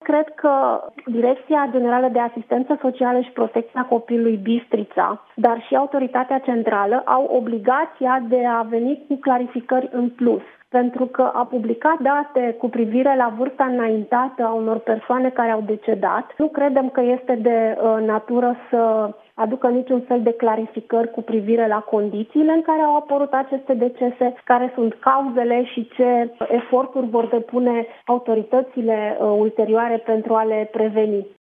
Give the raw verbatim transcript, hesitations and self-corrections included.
cred că Direcția Generală de Asistență Socială și Protecția Copilului Bistrița, dar și Autoritatea Centrală au obligația de a veni cu clarificări în plus. Pentru că a publicat date cu privire la vârsta înaintată a unor persoane care au decedat, nu credem că este de uh, natură să aducă niciun fel de clarificări cu privire la condițiile în care au apărut aceste decese, care sunt cauzele și ce eforturi vor depune autoritățile uh, ulterioare pentru a le preveni.